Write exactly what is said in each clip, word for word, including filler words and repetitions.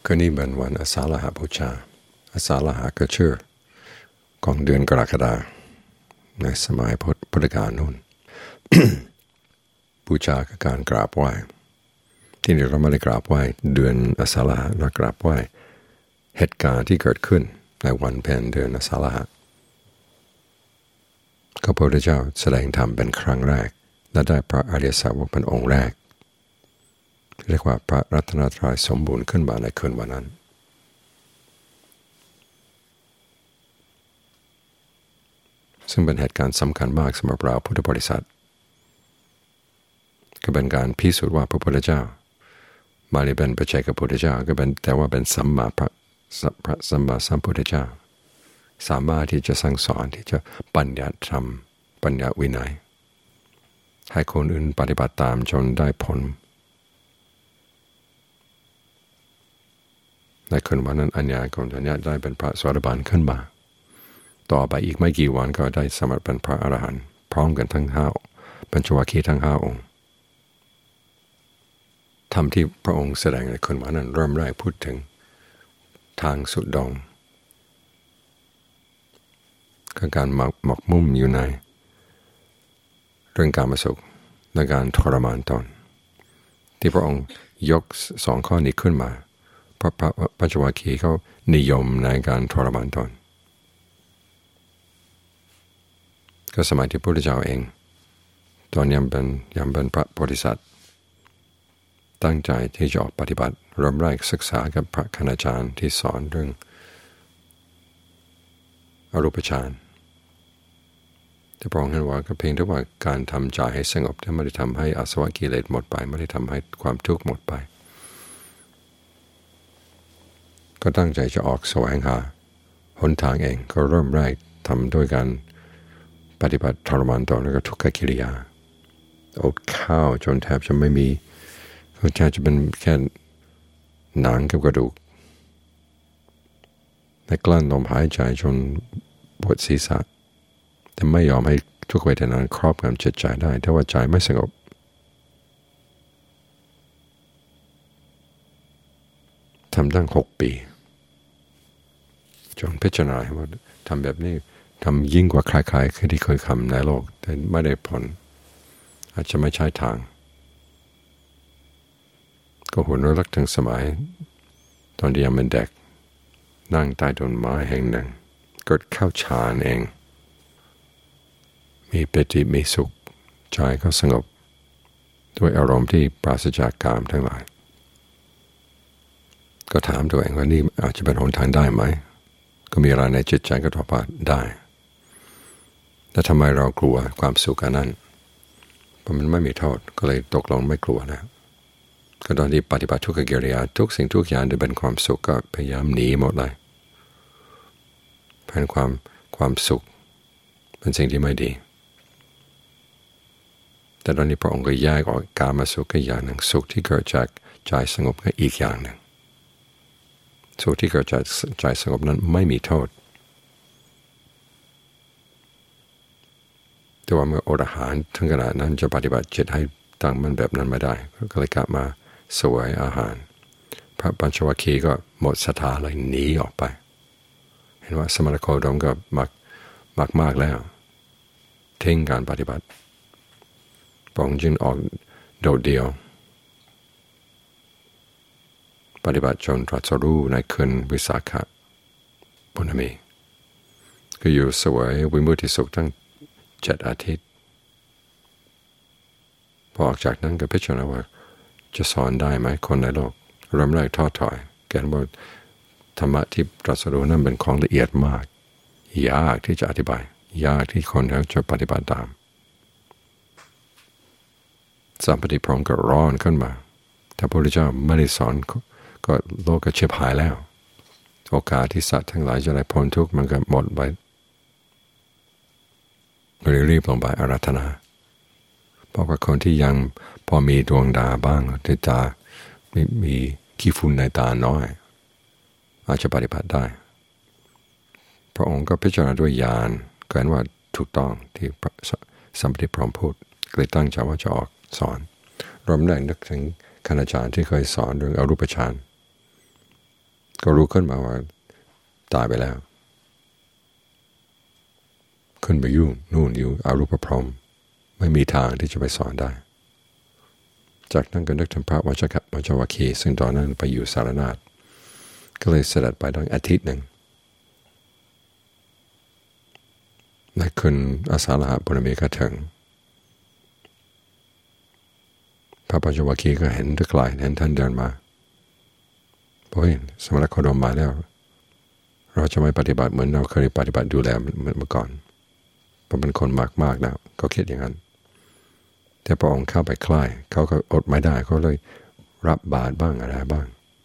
ก็นี่เป็นวันอาสาฬหบูชาอาสาฬหก็ชื่อของเดือนกรกฎาคมในสมัยพุทธกาลนู่น บูชาคือการกราบไหว้ที่นี่เราไม่ได้กราบไหว้เดือนอาสาฬหเรากราบไหว้เหตุการณ์ที่เกิดขึ้นในวันเพ็ญเดือนอาสาฬหพระพุทธเจ้าแสดงธรรมเป็นครั้งแรกและได้พระอริยสาวกเป็นองค์แรกเรียกว่าพระรัตนตรัยสมบูรณ์ขึ้นมาในคืนวันนั้นซึ่งเป็นเหตุการณ์สำคัญมากสำหรับเราพุทธบริษัทก็เป็นการพิสูจน์ว่าพระพุทธเจ้าไม่ได้เป็นปัจเจกพุทธเจ้าก็เป็นแต่ว่าเป็นสัมมาพระพระสัมมาสัมพุทธเจ้าสามารถที่จะสั่งสอนที่จะปัญญาธรรมปัญญาวินัยให้คนอื่นปฏิบัติตามจนได้ผลในคืนวันนั้นอัญญาโกณทัญญาได้เป็นพระโสดาบันขึ้นมาต่อไปอีกไม่กี่วันก็ได้สำเร็จเป็นพระอรหันต์พร้อมกันทั้งห้าปัญจวัคคีย์ทั้งห้าองค์ธรรมที่พระองค์แสดงในคืนวันนั้นเริ่มแรกพูดถึงทางสุดดงคือการหมกหมกมุ่มอยู่ในเรื่องการมาสุขและการทรมานตนที่พระองค์ยกสองข้อนี้ขึ้นมาเพราะพระปัญจวัคคีย์เขานิยมในการทรมานตนก็สมัยที่พระพุทธเจ้าเองตอนยังเป็นยังเป็นพระโพธิสัตว์ตั้งใจที่จะออกปฏิบัติเริ่มแรกศึกษากับพระคณาจารย์ที่สอนเรื่องอรูปฌานแต่พระองค์เห็นว่าก็เพียงแต่ว่าการทำใจให้สงบที่ไม่ได้ทำให้อาสวะกิเลสหมดไปไม่ได้ทำให้ความทุกข์หมดไปก็ตั้งใจจะออกแสวงหาหนทางเองก็เริ่มแรกทำด้วยการปฏิบัติทรมานตนแล้วก็ทุกขกิริยาอดข้าวจนแทบจะไม่มีก็แทบจะเป็นแค่หนังกับกระดูกและกลั้นลมหายใจจนปวดศีรษะแต่ไม่ยอมให้ทุกเวทนาครอบงำจิตใจได้ถ้าว่าใจไม่สงบทำตั้งหกปีจนพิจารณาว่าทำแบบนี้ทำยิ่งกว่าใครๆที่เคยทำในโลกแต่ไม่ได้ผลอาจจะไม่ใช่ทางก็หัวเราะรักถึงสมัยตอนที่ยังเป็นเด็กนั่งใต้ต้นไม้แห่งหนึ่งเกิดเข้าฌานเองมีปิติมีสุขใจก็สงบด้วยอารมณ์ที่ปราศจากกามทั้งหลายก็ถามตัวเองว่านี่อาจจะเป็นหนทางได้ไหมก็มีอะไรในจิตใจก็ตอบว่าได้แต่ทำไมเรากลัวความสุขอันนั้นเพราะมันไม่มีโทษก็เลยตกลงไม่กลัวแล้วก็ตอนที่ปฏิบัติทุกขกิริยาทุกสิ่งทุกอย่างที่เป็นความสุขก็พยายามหนีหมดเลยเพราะความความสุขเป็นสิ่งที่ไม่ดีแต่ตอนนี้พระองค์ก็แยกออกกามสุขก็อย่างหนึ่งสุขที่เกิดจากใจสงบก็อีกอย่างหนึ่งสุขที่เกิดจากใจสงบนั้นไม่มีโทษแต่ว่าเมื่ออดอาหารถึงขนาดนั้นจะปฏิบัติจิตให้ตั้งมันแบบนั้นไม่ได้ก็เลยกลับมาสวยอาหารพระปัญจวัคคีย์ก็หมดศรัทธาเลยหนีออกไปเห็นว่าสมณโคดมก็มักมากมากแล้วทิ้งการปฏิบัติพระองค์จึงออกโดดเดี่ยวปฏิบัติจนตรัสรู้ในคืนวิสาขบุญมีก็อยู่สวยวิมุตติสุขทั้งเจ็ดอาทิตย์พอออกจากนั้นก็พิจารณาว่าจะสอนได้ไหมคนในโลกเริ่มแรกท้อถอยแกนว่าธรรมะที่ตรัสรู้นั้นเป็นของละเอียดมากยากที่จะอธิบายยากที่คนเขาจะปฏิบัติตามสัมปติพรหมก็ร้อนขึ้นมาถ้าพระพุทธเจ้าไม่ได้สอนก็โลกก็เฉียบหายแล้วโอกาสที่สัตว์ทั้งหลายจะได้พ้นทุกข์มันก็หมดไปเลยรีบลงไปอาราธนาเพราะว่าคนที่ยังพอมีดวงดาบ้างที่ตามีมีขี้ฝุ่นในตาน้อยอาจจะปฏิบัติได้พระองค์ก็พิจารณาด้วยญาณเกินว่าถูกต้องที่สัมปติพรหมพูดเลยตั้งใจว่าจะออกสอนรวมแรกนึกถึงคณาจารย์ที่เคยสอนเรื่องอรูปฌานก็รู้ขึ้นมาว่าตายไปแล้วขึ้นไปยุ่งนู่นอยู่อรูปพรหมไม่มีทางที่จะไปสอนได้จากนั้นก็นึกถึงพระวัชกะวัชวคีซึ่งตอนนั้นไปอยู่สารนาฏก็เลยเสด็จไปตั้งอาทิตย์หนึ่งในคืนอาสาฬหปุณณมีก็ถึงพระปัญจวัคคีย์ก็เห็นด้วยไกลเห็นท่านเดินมาโอ้ยสมณโคดมมาแล้วเราจะไม่ปฏิบัติเหมือนเราเคยปฏิบัติดูแลเหมือนเมื่อก่อนเพราะเป็นคนมากมากแล้วก็คิดอย่างนั้นแต่พระองค์เข้าไปใกล้เขาก็อดไม่ได้เขาเลยรับบาตรบ้างอะไรบ้าง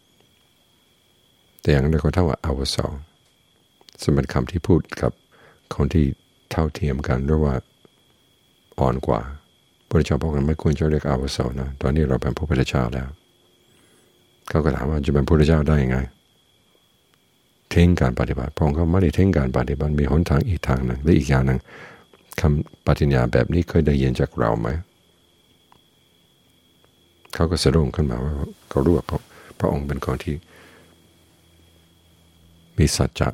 แต่อย่างนั้นเขาเท่าว่าอาวุโสซึ่งเป็นคำที่พูดกับคนที่เท่าเทียมกันหรือว่าอ่อนกว่าพระเจ้าบอกว่าไม่ควรจะเรียกอาวุโสนะตอนนี้เราเป็นพระพุทธเจ้าแล้วเขาก็ถามว่าจะเป็นพระพุทธเจ้าได้ยังไงทิ้งการปฏิบัติพระองค์ก็ไม่ได้ทิ้งการปฏิบัติมีหนทางอีกทางหนึ่งและอีกอย่างหนึ่งคำปฏิญญาแบบนี้เคยได้ยินจากเราไหมเขาก็สะดุ้งขึ้นมาว่าเขารู้ว่าพระองค์เป็นคนที่มีสัจจะ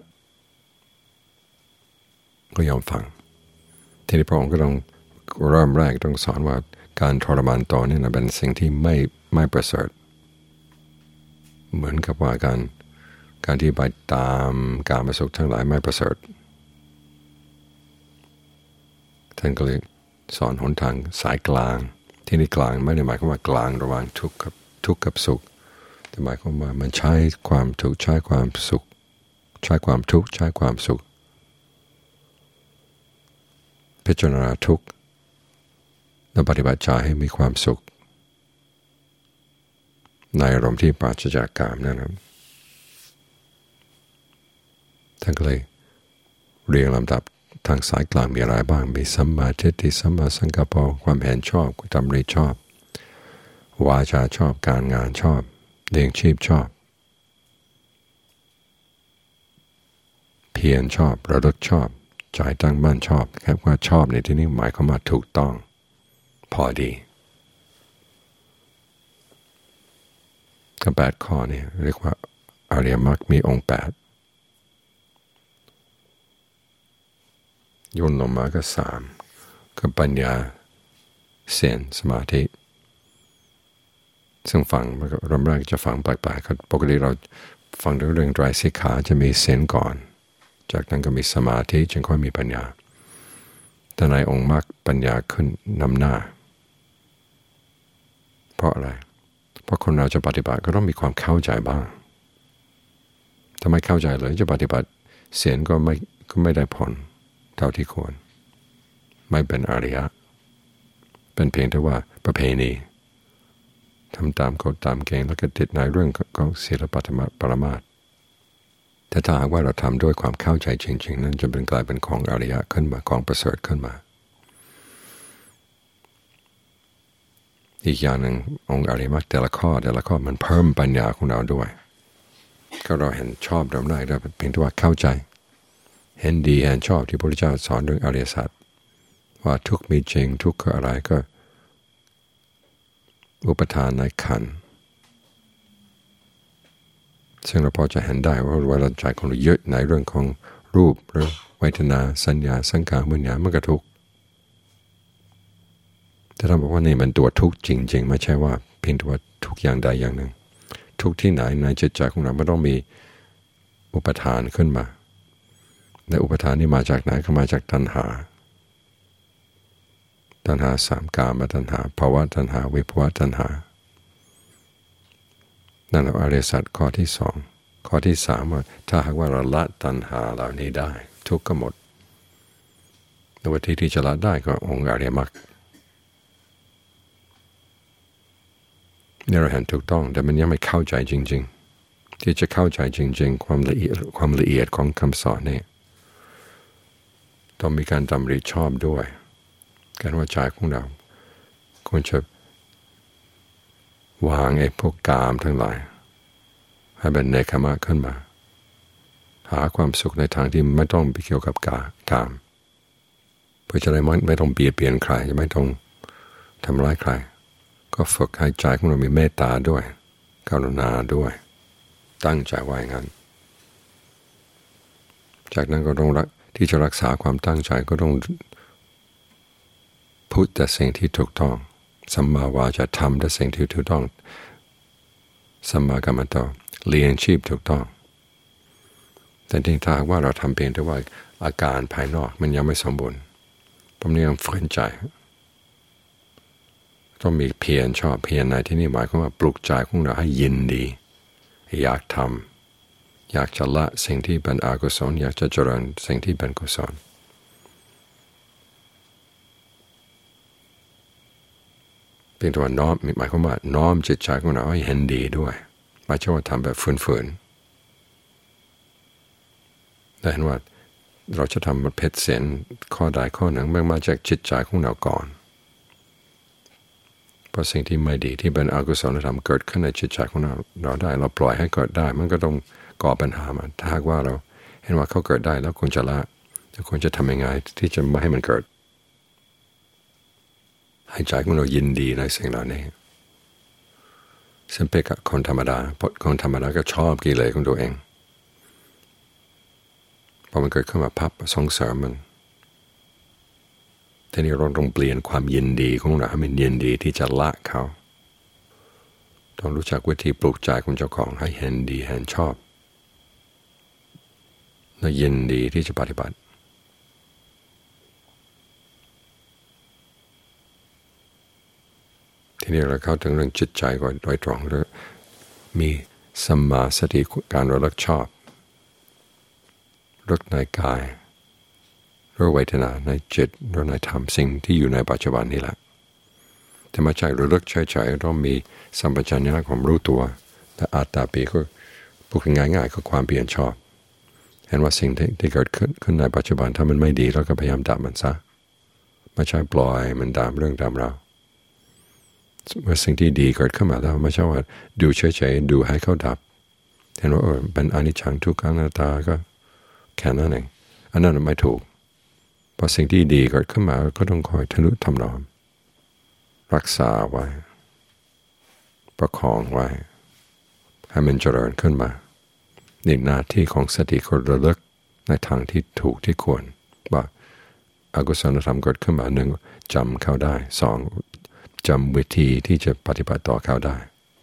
ก็ยอมฟังทีนี้พระองค์ก็ต้องเริ่มแรกต้องสอนว่าการทรมานตนนี่นะเป็นสิ่งที่ไม่ไม่ประเสริฐเหมือนกับว่าการการที่ไปตามการมาสุขทั้งหลายไม่ประเสริฐท่านก็เลยสอนหนทางสายกลางที่นี่กลางไม่ได้หมายความว่ากลางระหว่างทุกข์กับทุกข์กับสุขแต่หมายความว่ามันใช้ความทุกข์ใช้ความสุขใช้ความทุกข์ใช้ความสุขพิจารณาทุกข์และปฏิบัติใจให้มีความสุขในอารมณ์ที่ปราศจากกามนั่นครับท่านก็เลยเรียงลำดับทางสายกลางมีอะไรบ้างมีสัมมาทิฏฐิสัมมาสังกัปปะความเห็นชอบดำริชอบวาจาชอบการงานชอบเลี้ยงชีพชอบเพียรชอบระลึกชอบใจตั้งมั่นชอบแค่ว่าชอบในที่นี้หมายความว่าถูกต้องพอดีก็แปดข้อนี่เรียกว่าอริยมรรคมีองค์แปดย่นลงมาก็สามก็ปัญญาเสียนสมาธิซึ่งฟังมันก็เริ่มแรกจะฟังแปลกๆปกติเราฟังเรื่องไตรสิกขาจะมีเสียนก่อนจากนั้นก็มีสมาธิจึงค่อยมีปัญญาแต่ในองค์มรรคปัญญาขึ้นนำหน้าเพราะอะไรเพราะคนเราจะปฏิบัติก็ต้องมีความเข้าใจบ้างถ้าไม่เข้าใจเลยจะปฏิบัติเสียนก็ไม่ก็ไม่ได้ผลเท่าที่ควรไม่เป็นอริยะเป็นเพียงแต่ว่าประเพณีทำตามกฎตามเกณฑ์แล้วก็ติดในเรื่องของศีลปรมาสแต่ถ้าหากว่าเราทำด้วยความเข้าใจจริงๆนั้นจะเป็นกลายเป็นของอริยะขึ้นมาของประเสริฐขึ้นมาอีกอย่างหนึ่งองค์อริยมรรคแต่ละข้อแต่ละข้อมันเพิ่มปัญญาของเราด้วยก็เราเห็นชอบเราได้เราเพียงแต่ว่าเข้าใจเห็นดีเห็นชอบที่พระพุทธเจ้าสอนเรื่องอริยสัจว่าทุกข์มีจริงทุกข์คืออะไรก็อุปทานในขันธ์ซึ่งเราพอจะเห็นได้ว่าเวลาใจของเราเยอะในเรื่องของรูปหรือเวทนาสัญญาสังขารวิญญาณมันก็ทุกข์แต่เราบอกว่านี่มันตัวทุกข์จริงๆไม่ใช่ว่าเพียงแต่ว่าทุกอย่างใดอย่างหนึ่งทุกที่ไหนในจิตใจของเราไม่ต้องมีอุปทานขึ้นมาและอุปทานนี่มาจากไหนก็มาจากตัณหาตัณหาสามกามตัณหาภวตัณหาวิภวตัณหานั่นแหละอริยสัจข้อที่สองข้อที่สามว่าถ้าหากว่าเราละตัณหาเหล่านี้ได้ทุกข์ก็หมดในวิธีที่จะละได้ก็องค์อริยมรรคนี่เราเห็นถูกต้องแต่มันยังไม่เข้าใจจริงๆที่จะเข้าใจจริงๆความละเอียดความละเอียดของคำสอนนี่ต้องมีการดำริชอบด้วยการว่าใจของเราควรจะวางไอ้พวกกามทั้งหลายให้เป็นเนกขมะขึ้นมาหาความสุขในทางที่ไม่ต้องไปเกี่ยวกับกากามเพื่อจะได้ไม่ไม่ต้องเบียดเบียนใครไม่ต้องทำร้ายใครก็ฝึกให้ใจของเรามีเมตตาด้วยกรุณาด้วยตั้งใจไว้งั้นจากนั้นก็ต้องรักที่จะรักษาความตั้งใจก็ต้องพูดแต่สิ่งที่ถูกต้องสัมมาวาจาทำแต่สิ่งที่ถูกต้องสัมมากัมมันโตเลี้ยงชีพถูกต้องแต่จริงถ้าว่าเราทำเพียงแต่ว่าอาการภายนอกมันยังไม่สมบูรณ์ผมยังฝืนใจต้องมีเพียรชอบเพียรในที่นี่หมายความว่าปลุกใจของเราให้ยินดีอยากทำอยากจะละสิ่งที่เป็นอกุศลอยากจะเจริญสิ่งที่เป็นกุศลเพียงแต่ว่าน้อมหมายความว่าน้อมจิตใจของเราให้เห็นดีด้วยไม่ใช่ว่าทำแบบฝืนๆได้เห็นว่าเราจะทำมันเพชรเสียนข้อใดข้อหนึ่งมันมาจากจิตใจของเราก่อนเพราะสิ่งที่ไม่ดีที่เป็นอกุศลธรรมเกิดขึ้นในจิตใจของเราเราได้เราปล่อยให้เกิดได้มันก็ต้องก่อปัญหามาถ้าหากว่าเราเห็นว่าเขาเกิดได้แล้วควรจะละจะควรจะทำยังไงที่จะไม่ให้มันเกิดให้ใจของเรายินดีในสิ่งเหล่านี้ซึ่งเป็นคนธรรมดาเพราะคนธรรมดาก็ชอบกิเลสของตัวเองพอมันเกิดขึ้นมาพับส่งเสริมมันทีนี้เราต้องเปลี่ยนความยินดีของเราให้เป็นยินดีที่จะละเขาต้องรู้จักวิธีปลูกใจของเจ้าของให้เห็นดีเห็นชอบและยินดีที่จะปฏิบัติทีนี้เราเข้าถึงเรื่องจิตใจก่อนโดยตรงแล้วมีสัมมาสติการระลึกชอบระลึกในกายรู้เวทนาในจิตรู้ในธรรมสิ่งที่อยู่ในปัจจุบันนี่แหละแต่ไม่ใช่ระลึกเฉยๆต้องมีสัมปชัญญะความรู้ตัวแต่อัตตาปีก็พูดง่ายๆก็ความเปลี่ยนชอบเห็นว่าสิ่งที่ที่เกิดขึ้นขึ้นในปัจจุบันถ้ามันไม่ดีเราก็พยายามดับมันซะไม่ใช่ปล่อยมันตามเรื่องตามเราเมื่อสิ่งที่ดีเกิดขึ้นมาแล้วไม่ใช่ว่าดูเฉยๆดูให้เขาดับเห็นว่าเออเป็นอนิจจังทุกขังอนัตตาก็แค่นั้นเองอันนั้นไม่ถูกพอสิ่งที่ดีเกิดขึ้นมาก็ต้องคอยทนุถนอมรักษาไว้ประคองไว้ให้มันเจริญขึ้นมานี่หน้าที่ของสติคือระลึกในทางที่ถูกที่ควรว่าอกุศลธรรมเกิดขึ้นมาหนึ่งจำเข้าได้สองจำวิธีที่จะปฏิบัติต่อเข้าได้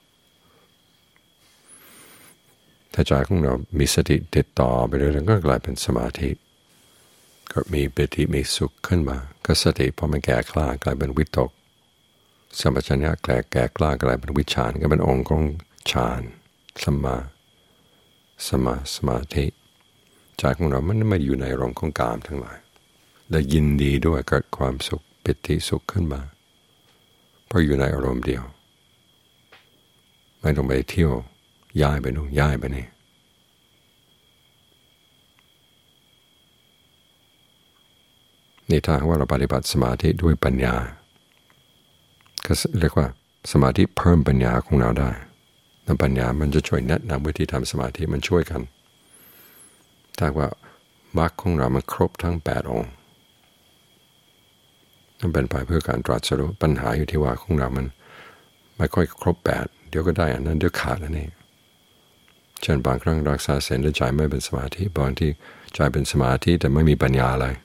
ถ้าใจของเรามีสติติดต่อไปเรื่อยๆก็กลายเป็นสมาธิก็มีปิติมีสุขขึ้นมาก็สติพอมันแก่กล้ากลายเป็นวิตกสัมปชัญญะแก่แก่กล้ากลายเป็นวิชฌานก็เป็นองค์ของฌานสัมมาสมาสมาธิใจของเรามันไม่อยู่ในอารมณ์ของกามทั้งหลายและยินดีด้วยเกิดความสุขปิติสุขขึ้นมาเพราะอยู่ในอารมณ์เดียวไม่ต้องไปเที่ยวย้ายไปนู่นย้ายไปนี่นี่ถ้าว่าเราปฏิบัติสมาธิด้วยปัญญาก็เรียกว่าสมาธิเพิ่มปัญญาของเราได้แล้วปัญญามันจะช่วยแนะนำวิธีทำสมาธิมันช่วยกันถ้าว่ามรรคของเรามันครบทั้งแปดองค์นั่นเป็นไปเพื่อการตรัสรู้ปัญหาอยู่ที่ว่าของเรามันไม่ค่อยครบแปดเดี๋ยวก็ได้อันนั้นเดี๋ยวขาดอันนี้เช่นบางครั้งรักษาศีลแล้วใจไม่เป็นสมาธิบางที่ใจเป็นสมาธิแต่ไม่มีปัญญาอะไร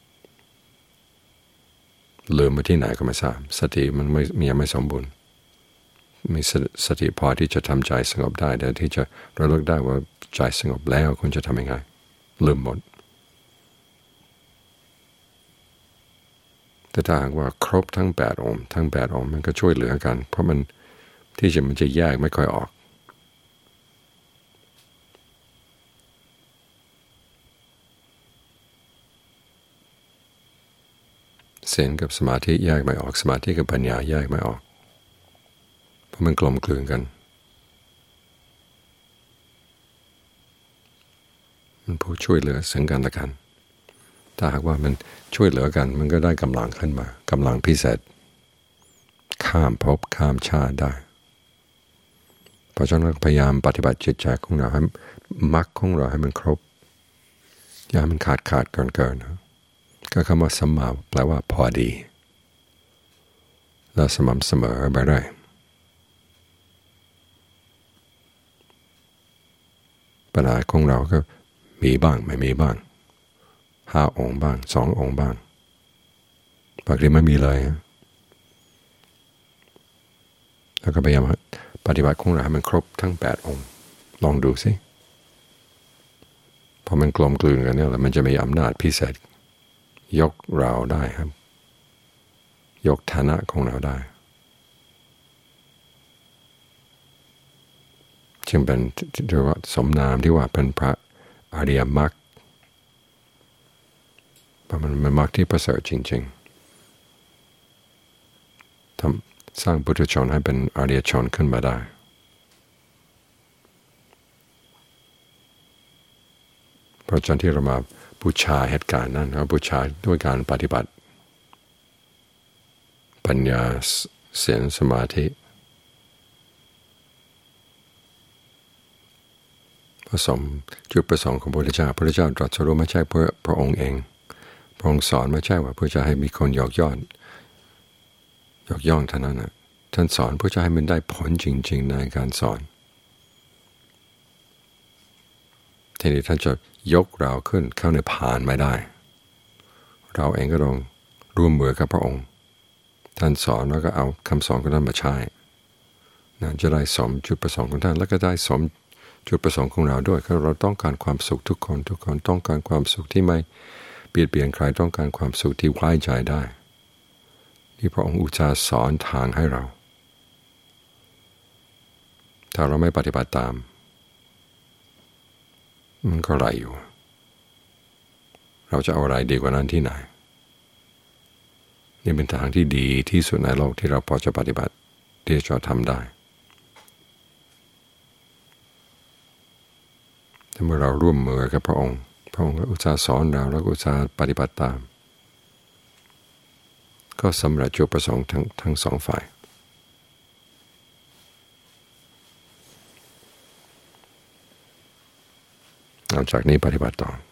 ลืมมาที่ไหนก็ไม่ทราบสติมันไม่มีไม่สมบูรณ์มีสติพอที่จะทำใจสงบได้แต่ที่จะระลึกได้ว่าใจสงบแล้วคุณจะทำยังไงลืมหมดแต่ถ้าหากว่าครบทั้งแปดองค์ทั้งแปดองค์มันก็ช่วยเหลือกันเพราะมันที่จะมันจะแยกไม่ค่อยออกศีลกับสมาธิแยกไม่ออกสมาธิกับปัญญาแยกไม่ออกเพราะมันกลมกลืนกันมันผู้ช่วยเหลือซึ่งกันและกันถ้าหากว่ามันช่วยเหลือกันมันก็ได้กำลังขึ้นมากำลังพิเศษข้ามภพข้ามชาติได้เพราะฉะนั้นพยายามปฏิบัติจิตใจของเราให้มรรคของเราให้มันครบอย่ามันขาดขาดเกินเกินนะก็คำว่าสัมมาแปลว่าพอดีและสม่ำเสมอไปได้ปัญหาของเราก็มีบ้างไม่มีบ้างห้าองค์บ้างสององค์บ้างบางทีไม่มีเลยแล้วก็พยายามปฏิบัติของเราให้มันครบทั้งแปดองค์ลองดูสิพอมันกลมกลืนกันเนี่ยแล้วมันจะมีอำนาจพิเศษยกเราได้ครับยกฐานะของเราได้จึงเป็นที่ว่าสมนามที่ว่าเป็นพระอริยมรรคเพราะมันเป็นมรรคที่ประเสริฐจริงๆทำสร้างปุถุชนให้เป็นอริยชนขึ้นมาได้เพราะฉะนั้นที่เรามาบูชาเหตุการณ์นั้นเราบูชาด้วยการปฏิบัติปัญญาศีลสมาธิผสมจุดประสงค์ของพระพุทธเจ้าพระพุทธเจ้าตรัสรู้ไม่ใช่เพื่อพระองค์เองพระองค์สอนไม่ใช่ว่าเพื่อจะให้มีคนยกย่องยกย่องเท่านั้นนะท่านสอนเพื่อจะให้มันได้ผลจริงๆในการสอนทีนี้ท่านจะยกเราขึ้นเข้าในผ่านไม่ได้เราเองก็ต้องร่วมมือกับพระองค์ท่านสอนแล้วก็เอาคำสอนของท่านมาใช้นะจะได้สมจุดประสงค์ของท่านแล้วก็ได้สมจุดประสงค์ของเราด้วยคือเราต้องการความสุขทุกคนทุกคนต้องการความสุขที่ไม่เบียดเบียนใครต้องการความสุขที่ไว้ใจได้ที่พระองค์อุตส่าห์สอนทางให้เราถ้าเราไม่ปฏิบัติตามมันก็ไรอยู่เราจะเอาอะไรดีกว่านั้นที่ไหนนี่เป็นทางที่ดีที่สุดในโลกที่เราพอจะปฏิบัติที่จะทำได้แต่เมื่อเราร่วมมือกับพระองค์พระองค์ก็อุตส่าห์สอนเราแล้วก็อุตส่าห์ปฏิบัติตามก็สำเร็จจุดประสงค์ทั้งทั้งสองฝ่ายหลังจากนี้ปฏิบัติต่อ